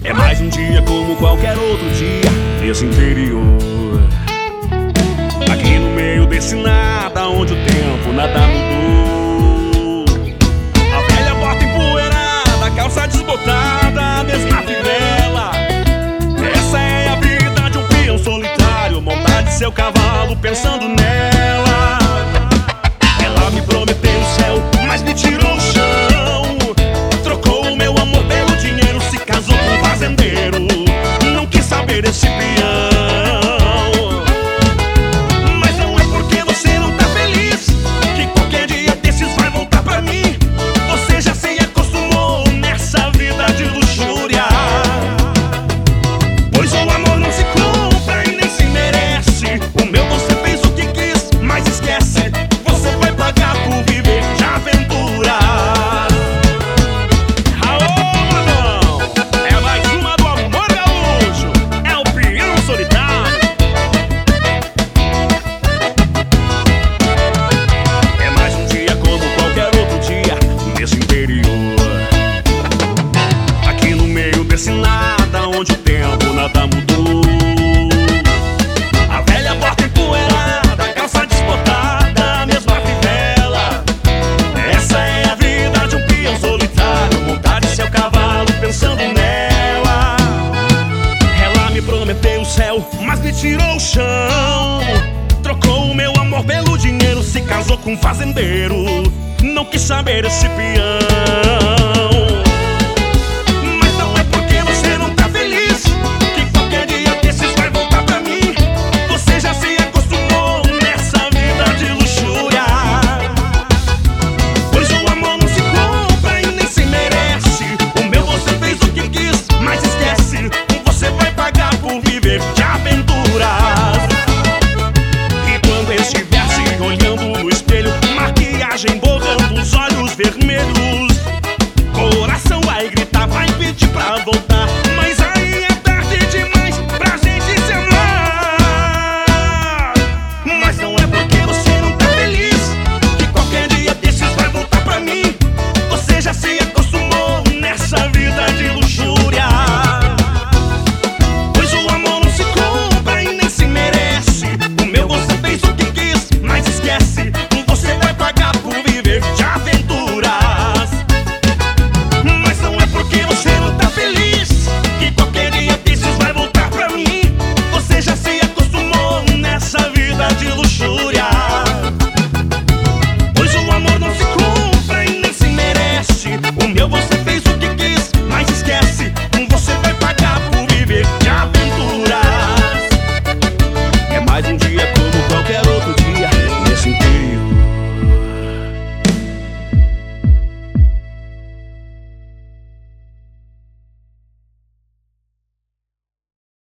É mais um dia como qualquer outro dia nesse interior. Aqui no meio desse nada, onde o tempo nada mudou. A velha bota empoeirada, a calça desbotada, a mesma fivela. Essa é a vida de um peão solitário, montar de seu cavalo pensando nela. Ela me prometeu o céu, mas me tirou o chão. Trocou o meu amor pelo dinheiro, se casou com um fazendeiro. Não quis saber desse peão. Mas não é porque você não tá feliz que qualquer dia desses vai voltar pra mim. Você já se acostumou nessa vida de luxúria. Pois o amor não se compra e nem se merece. O meu você fez o que quis, mas esquece. Você vai pagar por viver de aventura. Aô, Madão! É mais uma do amor gaúcho. É o peão solitário. É mais um dia como qualquer outro dia nesse interior. Aqui no meio desse nada, onde o tempo nada mudou. A velha porta empoeirada, a calça desbotada, a mesma fivela. Essa é a vida de um peão solitário, montar de seu cavalo pensando nela. Ela me prometeu o céu, mas me tirou o chão. Trocou o meu amor pelo dinheiro, se casou com um fazendeiro. Não quis saber esse peão. Mas não é porque você não tá feliz que qualquer dia desses vai voltar pra mim. Você já se acostumou nessa vida de luxúria. Pois o amor não se compra e nem se merece. O meu você fez o que quis, mas esquece. Você vai pagar por viver de aventuras. E quando estiver se olhando no espelho, maquiagem borrando os olhos vermelhos, coração vai gritar, vai pedir pra voltar.